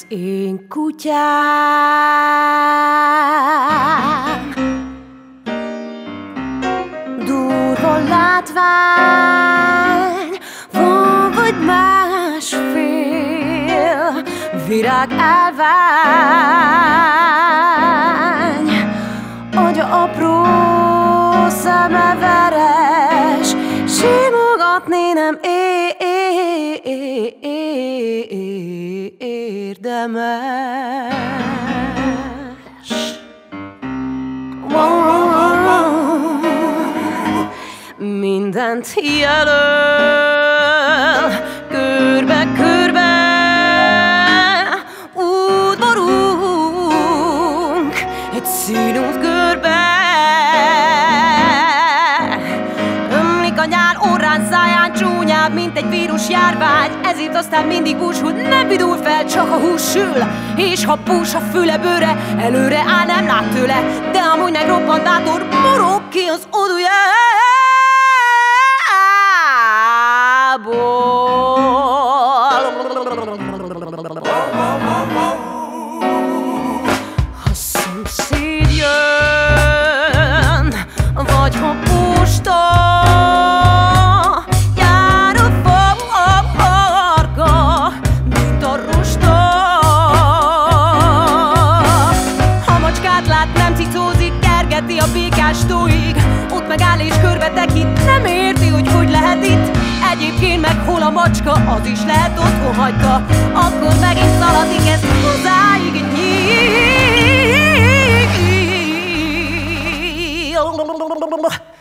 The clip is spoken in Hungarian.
az én kutyám. Durva látvány, van vagy másfél virág elvány, agya apró, szeme veres, simogatni nem érdemes. Mindent jelöl, körbe-körbe udvarunk, egy színút körbe. Ömlik a nyál orrán, száján, csúnyább, mint egy vírus járvány. Ezért aztán mindig búsult, nem vidul fel, csak a hús sül. És ha pús a füle bőre, előre áll, nem lát tőle, de amúgy meg roppant bátor, morog ki az odújából. Ha szomszéd jön, vagy ha posta, jár a farka, mint a rosta. Ha macskát lát, nem cicózik, kergeti a békás tóig, ott megáll és körbe tekint, nem érti, hogy lehet itt. Egyébként meg hol a macska, az is lehet otthon hagyta. Akkor megint szaladik, ez hozzáig nyíl.